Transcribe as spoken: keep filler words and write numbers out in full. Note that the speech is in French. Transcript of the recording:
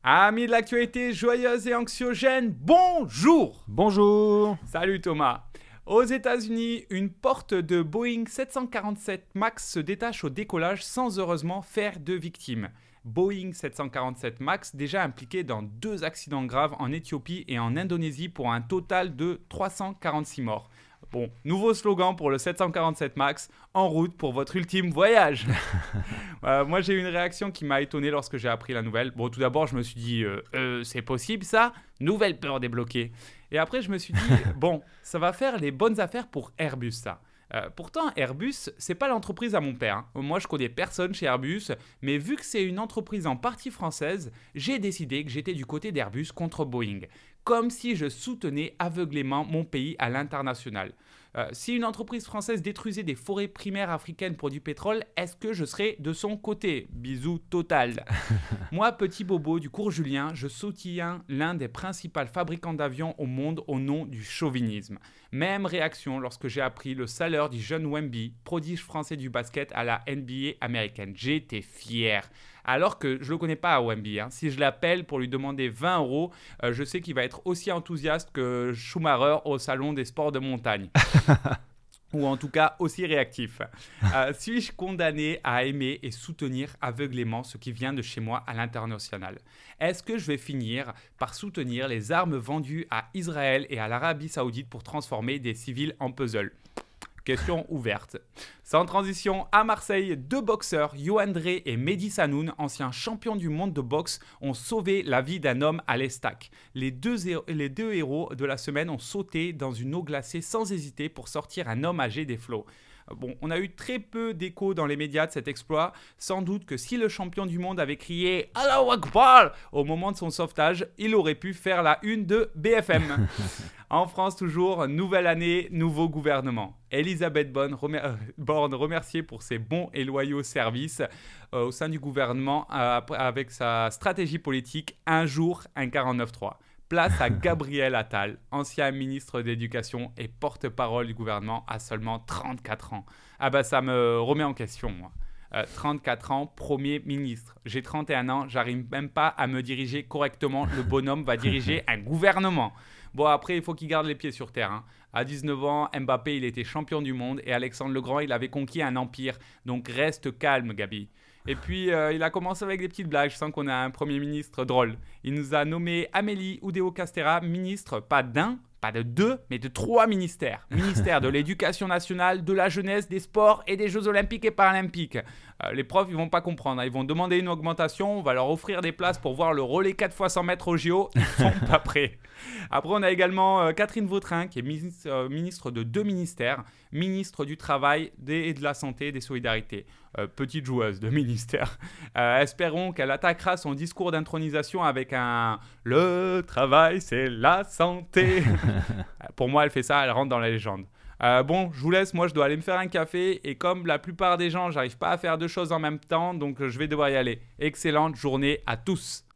Amis de l'actualité joyeuse et anxiogène, bonjour. Bonjour. Salut Thomas. Aux États-Unis, une porte de Boeing sept cent quarante-sept MAX se détache au décollage sans heureusement faire de victimes. Boeing sept cent quarante-sept MAX déjà impliqué dans deux accidents graves en Éthiopie et en Indonésie pour un total de trois cent quarante-six morts. Bon, nouveau slogan pour le sept cent quarante-sept MAX, en route pour votre ultime voyage. euh, moi, j'ai eu une réaction qui m'a étonné lorsque j'ai appris la nouvelle. Bon, tout d'abord, je me suis dit, euh, euh, c'est possible ça ? Nouvelle peur débloquée. Et après, je me suis dit, bon, ça va faire les bonnes affaires pour Airbus, ça. Euh, pourtant, Airbus, c'est pas l'entreprise à mon père. Hein. Moi, je connais personne chez Airbus, mais vu que c'est une entreprise en partie française, j'ai décidé que j'étais du côté d'Airbus contre Boeing. Comme si je soutenais aveuglément mon pays à l'international. Euh, si une entreprise française détruisait des forêts primaires africaines pour du pétrole, est-ce que je serais de son côté ? Bisous total. Moi, petit bobo du cours Julien, je soutiens l'un des principaux fabricants d'avions au monde au nom du chauvinisme. Même réaction lorsque j'ai appris le salaire du jeune Wemby, prodige français du basket à la N B A américaine. J'étais fier. Alors que je ne le connais pas à Wemby. Hein. Si je l'appelle pour lui demander vingt euros, euh, je sais qu'il va être aussi enthousiaste que Schumacher au salon des sports de montagne. Ou en tout cas aussi réactif. Euh, suis-je condamné à aimer et soutenir aveuglément ce qui vient de chez moi à l'international ? Est-ce que je vais finir par soutenir les armes vendues à Israël et à l'Arabie Saoudite pour transformer des civils en puzzle ? Question ouverte. Sans transition, à Marseille, deux boxeurs, Yohan Dré et Mehdi Sanoun, anciens champions du monde de boxe, ont sauvé la vie d'un homme à l'Estac. Les deux, les deux héros de la semaine ont sauté dans une eau glacée sans hésiter pour sortir un homme âgé des flots. Bon, on a eu très peu d'écho dans les médias de cet exploit. Sans doute que si le champion du monde avait crié « Allahu Akbar » au moment de son sauvetage, il aurait pu faire la une de B F M. En France toujours, nouvelle année, nouveau gouvernement. Elisabeth Borne, remer- euh, Borne remerciée pour ses bons et loyaux services euh, au sein du gouvernement euh, avec sa stratégie politique « Un jour, un quarante-neuf trois ». Place à Gabriel Attal, ancien ministre d'éducation et porte-parole du gouvernement à seulement trente-quatre ans. Ah bah ça me remet en question, moi. Euh, trente-quatre ans, premier ministre. J'ai trente et un ans, j'arrive même pas à me diriger correctement. Le bonhomme va diriger un gouvernement. Bon, après, il faut qu'il garde les pieds sur terre. Hein. À dix-neuf ans, Mbappé, il était champion du monde et Alexandre le Grand, il avait conquis un empire. Donc reste calme, Gabi. Et puis, euh, il a commencé avec des petites blagues. Je sens qu'on a un Premier ministre drôle. Il nous a nommé Amélie Oudéo-Castéra ministre, pas d'un, pas de deux, mais de trois ministères. Ministère de l'Éducation nationale, de la jeunesse, des sports et des Jeux olympiques et paralympiques. Euh, les profs, ils vont pas comprendre. Hein. Ils vont demander une augmentation. On va leur offrir des places pour voir le relais quatre fois cent mètres au J O. Ils sont pas prêts. Après, on a également euh, Catherine Vautrin, qui est ministre, euh, ministre de deux ministères. Ministre du Travail des, et de la Santé et des Solidarités. Euh, petite joueuse de ministère. Euh, espérons qu'elle attaquera son discours d'intronisation avec un « Le travail, c'est la santé ». Pour moi, elle fait ça, elle rentre dans la légende. Euh, bon, je vous laisse, moi je dois aller me faire un café et comme la plupart des gens, j'arrive pas à faire deux choses en même temps, donc je vais devoir y aller. Excellente journée à tous.